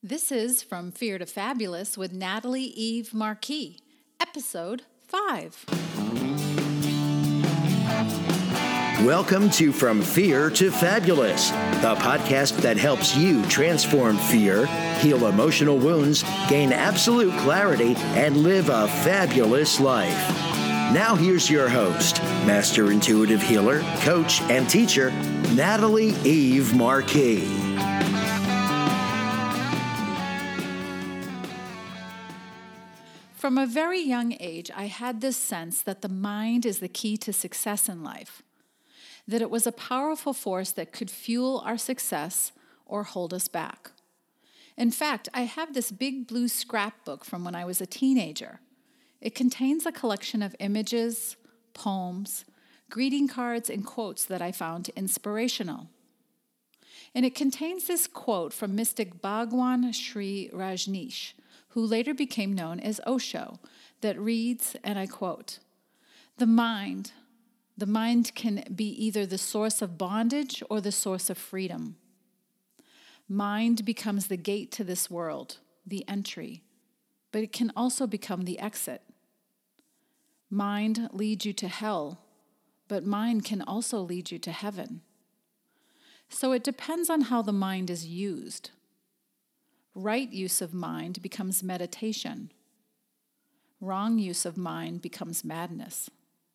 This is From Fear to Fabulous with Natalie Eve Marquis, Episode 5. Welcome to From Fear to Fabulous, the podcast that helps you transform fear, heal emotional wounds, gain absolute clarity, and live a fabulous life. Now here's your host, Master Intuitive Healer, Coach, and Teacher, Natalie Eve Marquis. From a very young age, I had this sense that the mind is the key to success in life, that it was a powerful force that could fuel our success or hold us back. In fact, I have this big blue scrapbook from when I was a teenager. It contains a collection of images, poems, greeting cards, and quotes that I found inspirational. And it contains this quote from mystic Bhagwan Sri Rajneesh, who later became known as Osho, that reads, and I quote, The mind can be either the source of bondage or the source of freedom. Mind becomes the gate to this world, the entry, but it can also become the exit. Mind leads you to hell, but mind can also lead you to heaven. So it depends on how the mind is used. Right use of mind becomes meditation. Wrong use of mind becomes madness.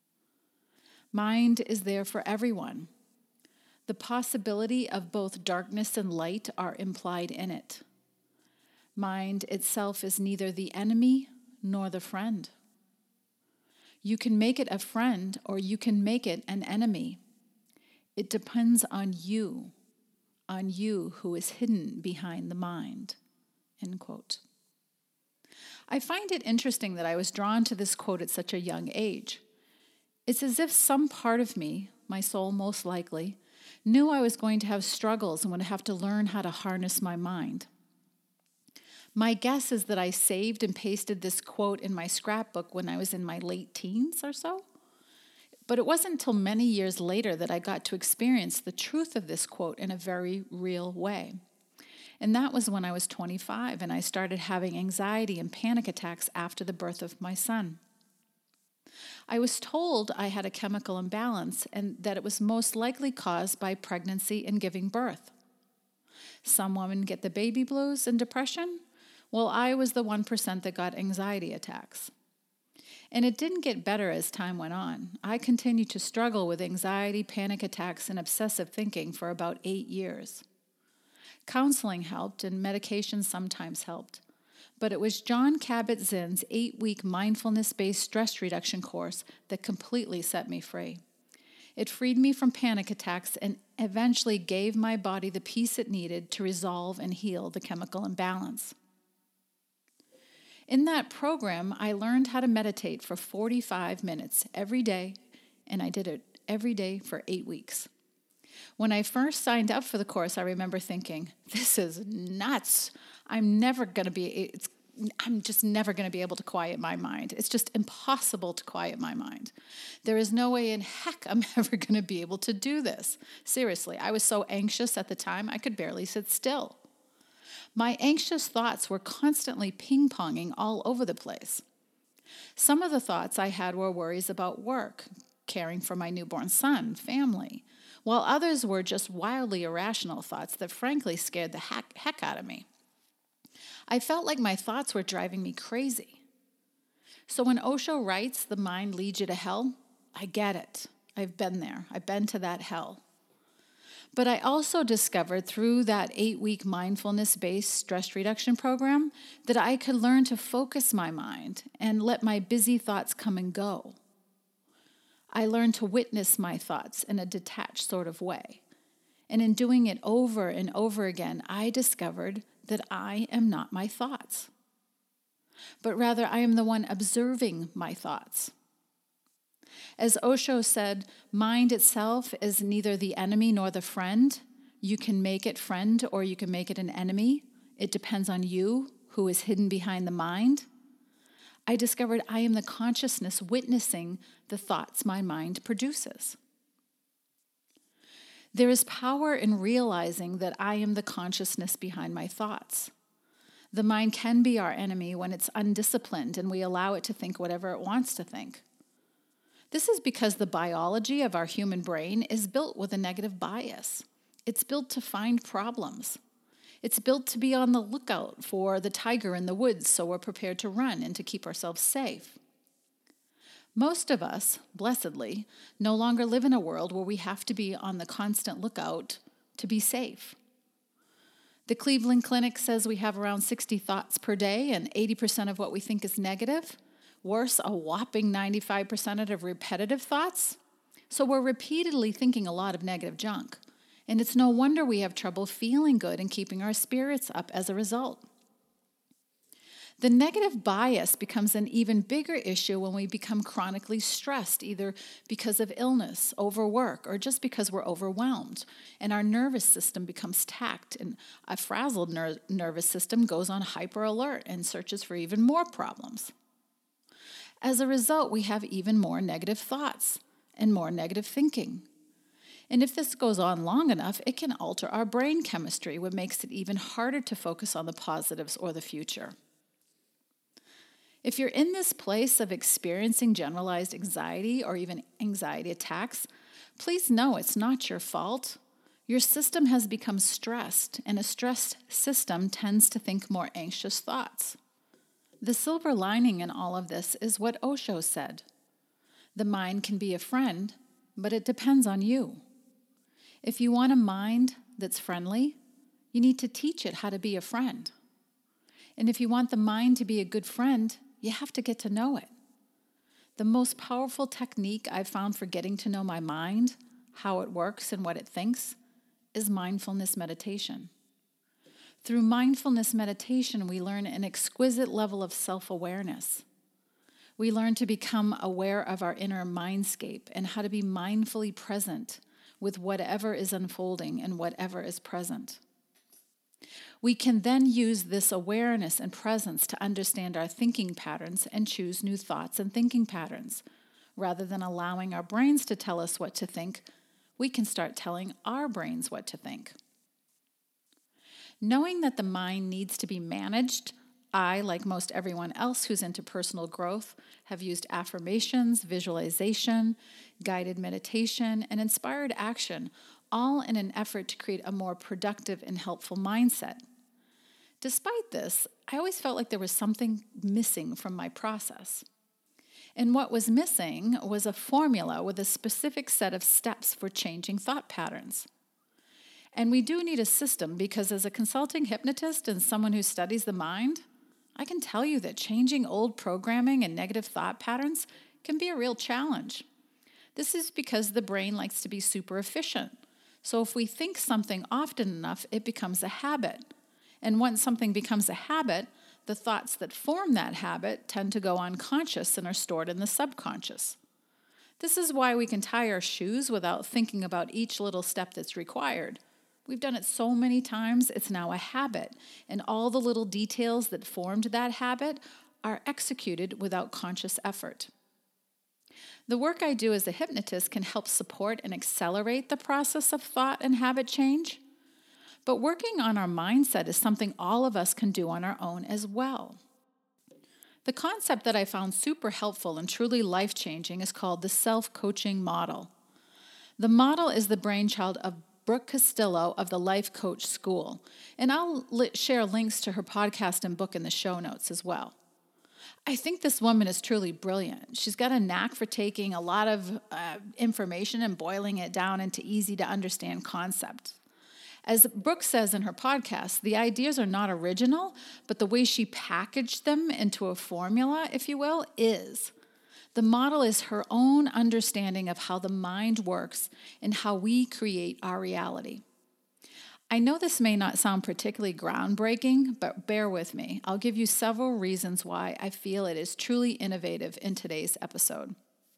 Mind is there for everyone. The possibility of both darkness and light are implied in it. Mind itself is neither the enemy nor the friend. You can make it a friend or you can make it an enemy. It depends on you who is hidden behind the mind. End quote. I find it interesting that I was drawn to this quote at such a young age. It's as if some part of me, my soul most likely, knew I was going to have struggles and would have to learn how to harness my mind. My guess is that I saved and pasted this quote in my scrapbook when I was in my late teens or so. But it wasn't until many years later that I got to experience the truth of this quote in a very real way. And that was when I was 25 and I started having anxiety and panic attacks after the birth of my son. I was told I had a chemical imbalance and that it was most likely caused by pregnancy and giving birth. Some women get the baby blues and depression. Well, I was the 1% that got anxiety attacks. And it didn't get better as time went on. I continued to struggle with anxiety, panic attacks, and obsessive thinking for about 8 years. Counseling helped and medication sometimes helped, but it was Jon Kabat-Zinn's 8-week mindfulness-based stress reduction course that completely set me free. It freed me from panic attacks and eventually gave my body the peace it needed to resolve and heal the chemical imbalance. In that program, I learned how to meditate for 45 minutes every day, and I did it every day for 8 weeks. When I first signed up for the course, I remember thinking, this is nuts. I'm just never going to be able to quiet my mind. It's just impossible to quiet my mind. There is no way in heck I'm ever going to be able to do this. Seriously, I was so anxious at the time, I could barely sit still. My anxious thoughts were constantly ping-ponging all over the place. Some of the thoughts I had were worries about work, caring for my newborn son, family, while others were just wildly irrational thoughts that frankly scared the heck out of me. I felt like my thoughts were driving me crazy. So when Osho writes, the mind leads you to hell, I get it. I've been there. I've been to that hell. But I also discovered through that 8-week mindfulness-based stress reduction program that I could learn to focus my mind and let my busy thoughts come and go. I learned to witness my thoughts in a detached sort of way. And in doing it over and over again, I discovered that I am not my thoughts, but rather I am the one observing my thoughts. As Osho said, mind itself is neither the enemy nor the friend. You can make it friend or you can make it an enemy. It depends on you who is hidden behind the mind. I discovered I am the consciousness witnessing the thoughts my mind produces. There is power in realizing that I am the consciousness behind my thoughts. The mind can be our enemy when it's undisciplined and we allow it to think whatever it wants to think. This is because the biology of our human brain is built with a negative bias. It's built to find problems. It's built to be on the lookout for the tiger in the woods so we're prepared to run and to keep ourselves safe. Most of us, blessedly, no longer live in a world where we have to be on the constant lookout to be safe. The Cleveland Clinic says we have around 60 thoughts per day, and 80% of what we think is negative. Worse, a whopping 95% of repetitive thoughts. So we're repeatedly thinking a lot of negative junk. And it's no wonder we have trouble feeling good and keeping our spirits up as a result. The negative bias becomes an even bigger issue when we become chronically stressed, either because of illness, overwork, or just because we're overwhelmed. And our nervous system becomes taxed, and a frazzled nervous system goes on hyper alert and searches for even more problems. As a result, we have even more negative thoughts and more negative thinking. And if this goes on long enough, it can alter our brain chemistry, which makes it even harder to focus on the positives or the future. If you're in this place of experiencing generalized anxiety or even anxiety attacks, please know it's not your fault. Your system has become stressed, and a stressed system tends to think more anxious thoughts. The silver lining in all of this is what Osho said. The mind can be a friend, but it depends on you. If you want a mind that's friendly, you need to teach it how to be a friend. And if you want the mind to be a good friend, you have to get to know it. The most powerful technique I've found for getting to know my mind, how it works and what it thinks, is mindfulness meditation. Through mindfulness meditation, we learn an exquisite level of self-awareness. We learn to become aware of our inner mindscape and how to be mindfully present with whatever is unfolding and whatever is present. We can then use this awareness and presence to understand our thinking patterns and choose new thoughts and thinking patterns. Rather than allowing our brains to tell us what to think, we can start telling our brains what to think. Knowing that the mind needs to be managed, I, like most everyone else who's into personal growth, have used affirmations, visualization, guided meditation, and inspired action, all in an effort to create a more productive and helpful mindset. Despite this, I always felt like there was something missing from my process. And what was missing was a formula with a specific set of steps for changing thought patterns. And we do need a system because as a consulting hypnotist and someone who studies the mind, I can tell you that changing old programming and negative thought patterns can be a real challenge. This is because the brain likes to be super efficient. So if we think something often enough, it becomes a habit. And once something becomes a habit, the thoughts that form that habit tend to go unconscious and are stored in the subconscious. This is why we can tie our shoes without thinking about each little step that's required. We've done it so many times, it's now a habit, and all the little details that formed that habit are executed without conscious effort. The work I do as a hypnotist can help support and accelerate the process of thought and habit change. But working on our mindset is something all of us can do on our own as well. The concept that I found super helpful and truly life-changing is called the self-coaching model. The model is the brainchild of Brooke Castillo of the Life Coach School, and I'll share links to her podcast and book in the show notes as well. I think this woman is truly brilliant. She's got a knack for taking a lot of information and boiling it down into easy-to-understand concepts. As Brooke says in her podcast, the ideas are not original, but the way she packaged them into a formula, if you will, is. The model is her own understanding of how the mind works and how we create our reality. I know this may not sound particularly groundbreaking, but bear with me. I'll give you several reasons why I feel it is truly innovative in today's episode.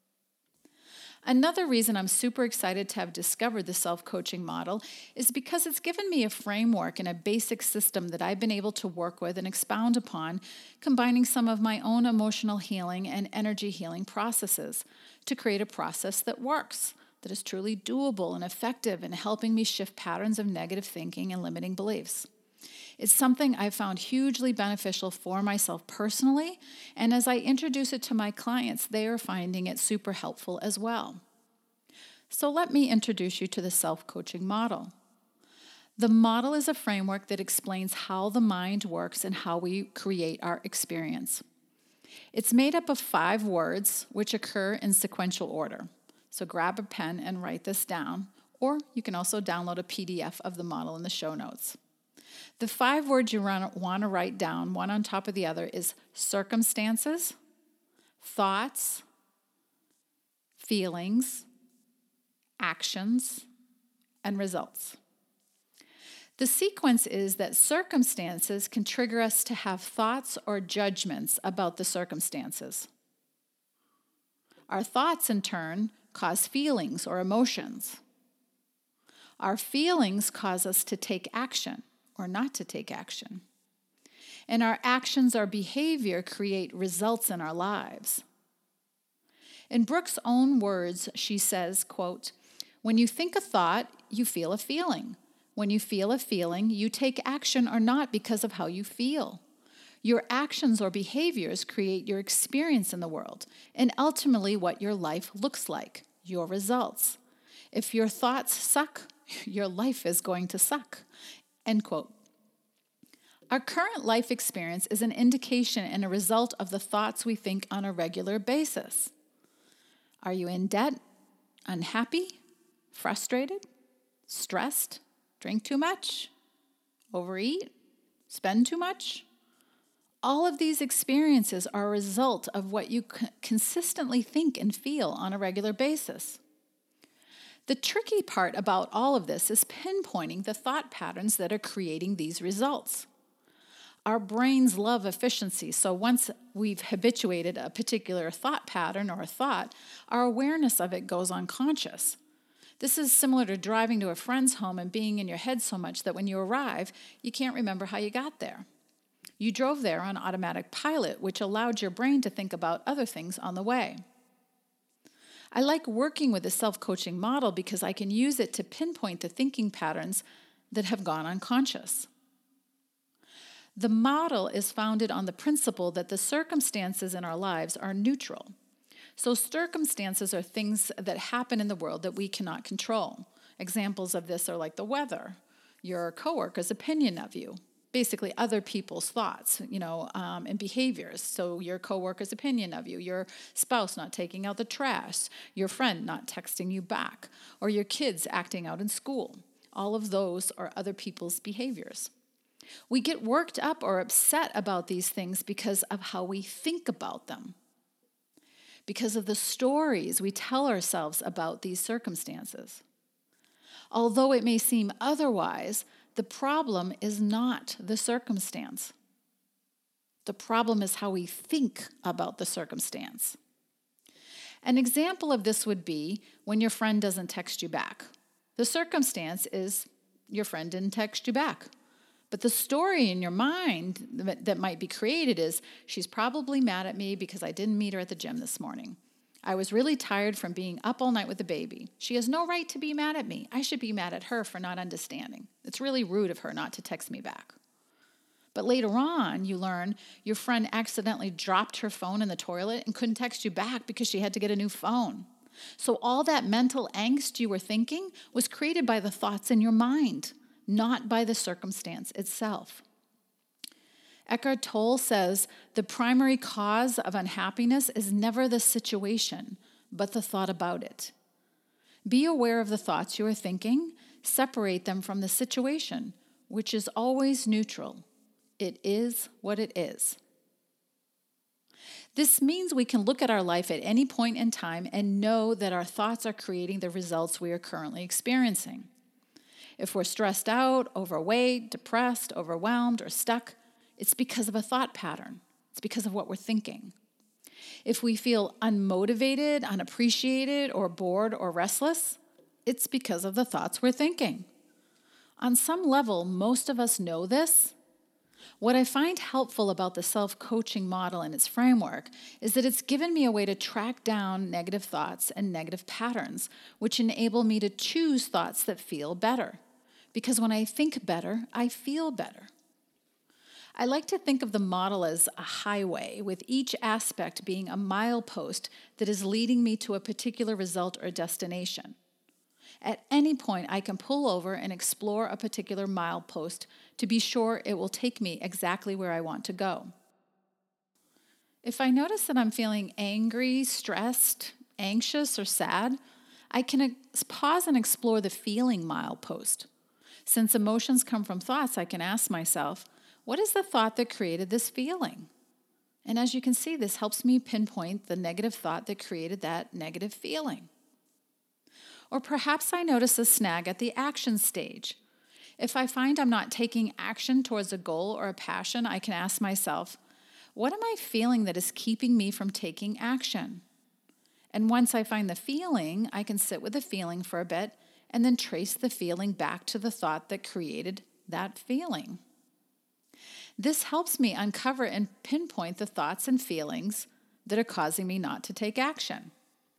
Another reason I'm super excited to have discovered the self-coaching model is because it's given me a framework and a basic system that I've been able to work with and expound upon, combining some of my own emotional healing and energy healing processes to create a process that works, that is truly doable and effective in helping me shift patterns of negative thinking and limiting beliefs. It's something I've found hugely beneficial for myself personally, and as I introduce it to my clients, they are finding it super helpful as well. So let me introduce you to the self-coaching model. The model is a framework that explains how the mind works and how we create our experience. It's made up of 5 words which occur in sequential order. So grab a pen and write this down, or you can also download a PDF of the model in the show notes. The 5 words you want to write down, one on top of the other, is circumstances, thoughts, feelings, actions, and results. The sequence is that circumstances can trigger us to have thoughts or judgments about the circumstances. Our thoughts, in turn, cause feelings or emotions. Our feelings cause us to take action or not to take action. And our actions or behavior create results in our lives. In Brooke's own words, she says, quote, "When you think a thought, you feel a feeling. When you feel a feeling, you take action or not because of how you feel. Your actions or behaviors create your experience in the world and ultimately what your life looks like, your results. If your thoughts suck, your life is going to suck." End quote. Our current life experience is an indication and a result of the thoughts we think on a regular basis. Are you in debt, unhappy, frustrated, stressed, drink too much, overeat, spend too much? All of these experiences are a result of what you consistently think and feel on a regular basis. The tricky part about all of this is pinpointing the thought patterns that are creating these results. Our brains love efficiency, so once we've habituated a particular thought pattern or a thought, our awareness of it goes unconscious. This is similar to driving to a friend's home and being in your head so much that when you arrive, you can't remember how you got there. You drove there on automatic pilot, which allowed your brain to think about other things on the way. I like working with the self-coaching model because I can use it to pinpoint the thinking patterns that have gone unconscious. The model is founded on the principle that the circumstances in our lives are neutral. So circumstances are things that happen in the world that we cannot control. Examples of this are like the weather, your coworker's opinion of you, basically other people's thoughts, and behaviors. So your coworker's opinion of you, your spouse not taking out the trash, your friend not texting you back, or your kids acting out in school. All of those are other people's behaviors. We get worked up or upset about these things because of how we think about them, because of the stories we tell ourselves about these circumstances. Although it may seem otherwise, the problem is not the circumstance. The problem is how we think about the circumstance. An example of this would be when your friend doesn't text you back. The circumstance is your friend didn't text you back. But the story in your mind that might be created is, she's probably mad at me because I didn't meet her at the gym this morning. I was really tired from being up all night with the baby. She has no right to be mad at me. I should be mad at her for not understanding. It's really rude of her not to text me back. But later on, you learn your friend accidentally dropped her phone in the toilet and couldn't text you back because she had to get a new phone. So all that mental angst you were thinking was created by the thoughts in your mind, not by the circumstance itself. Eckhart Tolle says, the primary cause of unhappiness is never the situation, but the thought about it. Be aware of the thoughts you are thinking, separate them from the situation, which is always neutral. It is what it is. This means we can look at our life at any point in time and know that our thoughts are creating the results we are currently experiencing. If we're stressed out, overweight, depressed, overwhelmed, or stuck, it's because of a thought pattern. It's because of what we're thinking. If we feel unmotivated, unappreciated, or bored or restless, it's because of the thoughts we're thinking. On some level, most of us know this. What I find helpful about the self-coaching model and its framework is that it's given me a way to track down negative thoughts and negative patterns, which enable me to choose thoughts that feel better. Because when I think better, I feel better. I like to think of the model as a highway, with each aspect being a milepost that is leading me to a particular result or destination. At any point, I can pull over and explore a particular milepost to be sure it will take me exactly where I want to go. If I notice that I'm feeling angry, stressed, anxious, or sad, I can pause and explore the feeling milepost. Since emotions come from thoughts, I can ask myself, what is the thought that created this feeling? And as you can see, this helps me pinpoint the negative thought that created that negative feeling. Or perhaps I notice a snag at the action stage. If I find I'm not taking action towards a goal or a passion, I can ask myself, what am I feeling that is keeping me from taking action? And once I find the feeling, I can sit with the feeling for a bit and then trace the feeling back to the thought that created that feeling. This helps me uncover and pinpoint the thoughts and feelings that are causing me not to take action.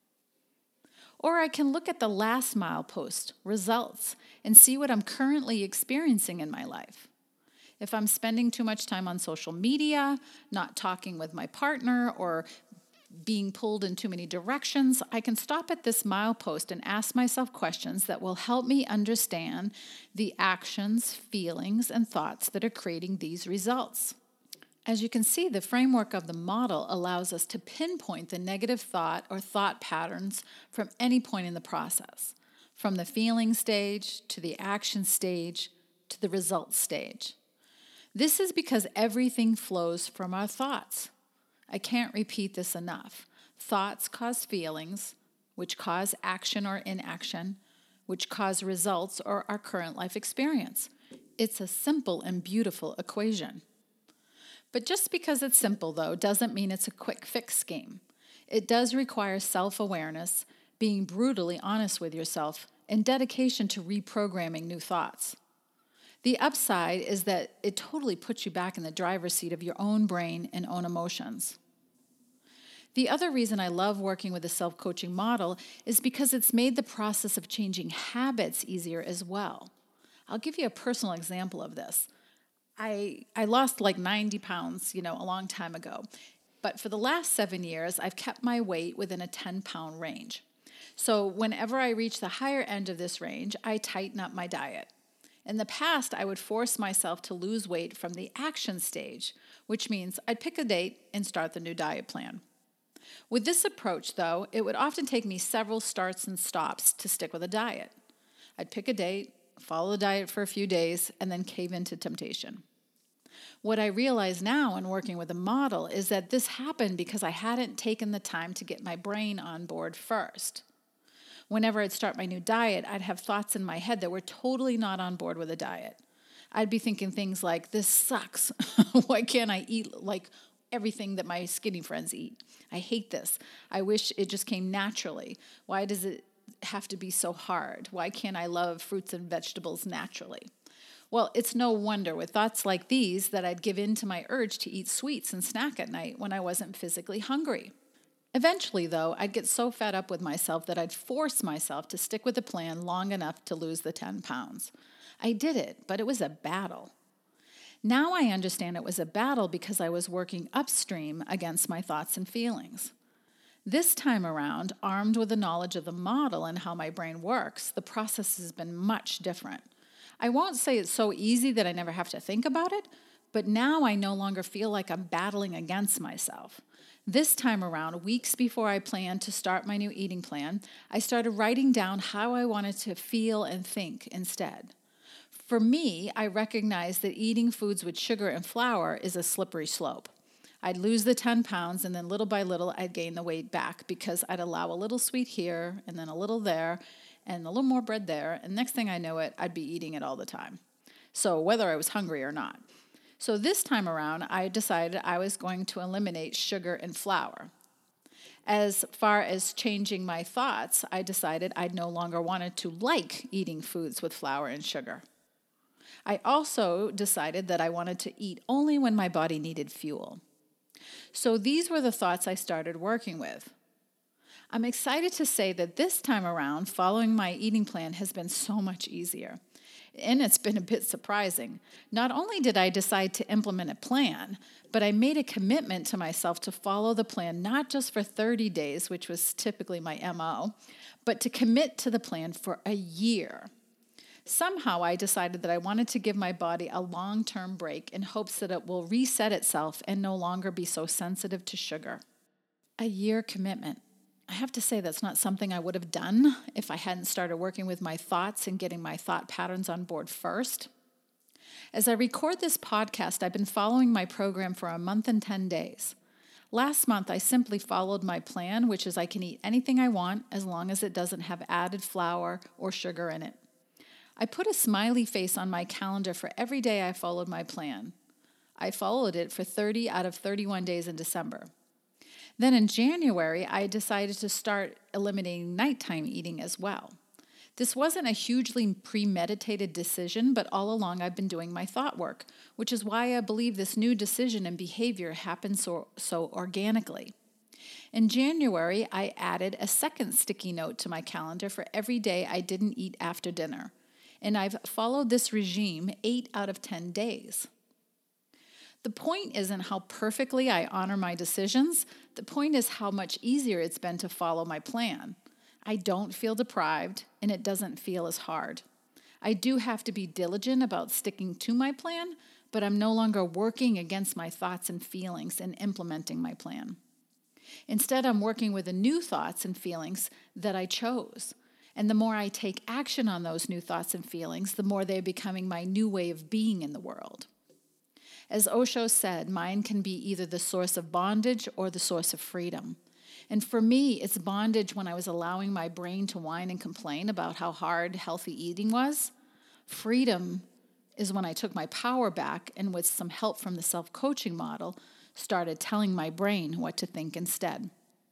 Or I can look at the last milepost, results, and see what I'm currently experiencing in my life. If I'm spending too much time on social media, not talking with my partner, or being pulled in too many directions, I can stop at this milepost and ask myself questions that will help me understand the actions, feelings, and thoughts that are creating these results. As you can see, the framework of the model allows us to pinpoint the negative thought or thought patterns from any point in the process, from the feeling stage to the action stage to the result stage. This is because everything flows from our thoughts. I can't repeat this enough. Thoughts cause feelings, which cause action or inaction, which cause results or our current life experience. It's a simple and beautiful equation. But just because it's simple, though, doesn't mean it's a quick fix scheme. It does require self-awareness, being brutally honest with yourself, and dedication to reprogramming new thoughts. The upside is that it totally puts you back in the driver's seat of your own brain and own emotions. The other reason I love working with the self-coaching model is because it's made the process of changing habits easier as well. I'll give you a personal example of this. I lost like 90 pounds, a long time ago. But for the last 7 years, I've kept my weight within a 10-pound range. So whenever I reach the higher end of this range, I tighten up my diet. In the past, I would force myself to lose weight from the action stage, which means I'd pick a date and start the new diet plan. With this approach, though, it would often take me several starts and stops to stick with a diet. I'd pick a date, follow the diet for a few days, and then cave into temptation. What I realize now in working with the model is that this happened because I hadn't taken the time to get my brain on board first. Whenever I'd start my new diet, I'd have thoughts in my head that were totally not on board with the diet. I'd be thinking things like, this sucks. Why can't I eat like everything that my skinny friends eat? I hate this. I wish it just came naturally. Why does it have to be so hard? Why can't I love fruits and vegetables naturally? Well, it's no wonder with thoughts like these that I'd give in to my urge to eat sweets and snack at night when I wasn't physically hungry. Eventually, though, I'd get so fed up with myself that I'd force myself to stick with the plan long enough to lose the 10 pounds. I did it, but it was a battle. Now I understand it was a battle because I was working upstream against my thoughts and feelings. This time around, armed with the knowledge of the model and how my brain works, the process has been much different. I won't say it's so easy that I never have to think about it, but now I no longer feel like I'm battling against myself. This time around, weeks before I planned to start my new eating plan, I started writing down how I wanted to feel and think instead. For me, I recognized that eating foods with sugar and flour is a slippery slope. I'd lose the 10 pounds, and then little by little, I'd gain the weight back because I'd allow a little sweet here and then a little there and a little more bread there, and next thing I know it, I'd be eating it all the time. So whether I was hungry or not. So this time around, I decided I was going to eliminate sugar and flour. As far as changing my thoughts, I decided I no longer wanted to like eating foods with flour and sugar. I also decided that I wanted to eat only when my body needed fuel. So these were the thoughts I started working with. I'm excited to say that this time around, following my eating plan has been so much easier. and it's been a bit surprising. Not only did I decide to implement a plan, but I made a commitment to myself to follow the plan not just for 30 days, which was typically my MO, but to commit to the plan for a year. Somehow I decided that I wanted to give my body a long-term break in hopes that it will reset itself and no longer be so sensitive to sugar. A year commitment. I have to say that's not something I would have done if I hadn't started working with my thoughts and getting my thought patterns on board first. As I record this podcast, I've been following my program for a month and 10 days. Last month, I simply followed my plan, which is I can eat anything I want as long as it doesn't have added flour or sugar in it. I put a smiley face on my calendar for every day I followed my plan. I followed it for 30 out of 31 days in December. Then in January, I decided to start eliminating nighttime eating as well. This wasn't a hugely premeditated decision, but all along I've been doing my thought work, which is why I believe this new decision and behavior happened so organically. In January, I added a second sticky note to my calendar for every day I didn't eat after dinner, and I've followed this regime 8 out of 10 days. The point isn't how perfectly I honor my decisions. The point is how much easier it's been to follow my plan. I don't feel deprived, and it doesn't feel as hard. I do have to be diligent about sticking to my plan, but I'm no longer working against my thoughts and feelings and implementing my plan. Instead, I'm working with the new thoughts and feelings that I chose. And the more I take action on those new thoughts and feelings, the more they're becoming my new way of being in the world. As Osho said, mind can be either the source of bondage or the source of freedom. And for me, it's bondage when I was allowing my brain to whine and complain about how hard healthy eating was. Freedom is when I took my power back and with some help from the self-coaching model, started telling my brain what to think instead.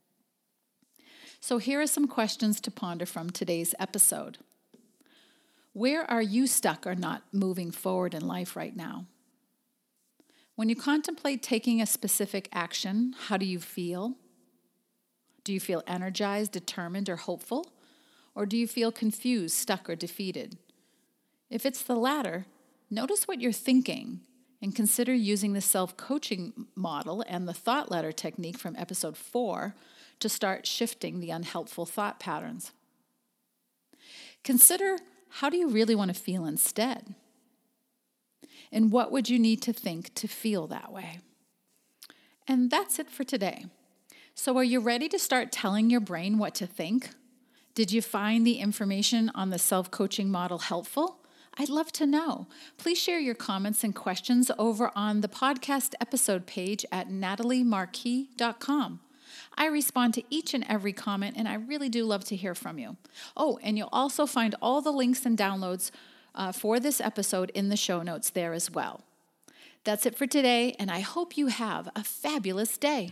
So here are some questions to ponder from today's episode. Where are you stuck or not moving forward in life right now? When you contemplate taking a specific action, how do you feel? Do you feel energized, determined, or hopeful? Or do you feel confused, stuck, or defeated? If it's the latter, notice what you're thinking and consider using the self-coaching model and the thought letter technique from episode 4 to start shifting the unhelpful thought patterns. Consider, how do you really want to feel instead? And what would you need to think to feel that way? And that's it for today. So are you ready to start telling your brain what to think? Did you find the information on the self-coaching model helpful? I'd love to know. Please share your comments and questions over on the podcast episode page at nataliemarquis.com. I respond to each and every comment, and I really do love to hear from you. Oh, and you'll also find all the links and downloads for this episode in the show notes there as well. That's it for today, and I hope you have a fabulous day.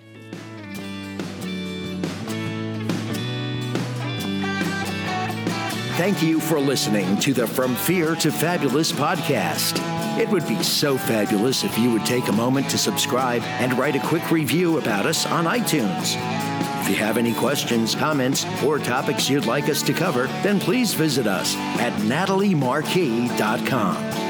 Thank you for listening to the From Fear to Fabulous podcast. It would be so fabulous if you would take a moment to subscribe and write a quick review about us on iTunes. If you have any questions, comments, or topics you'd like us to cover, then please visit us at nataliemarquis.com.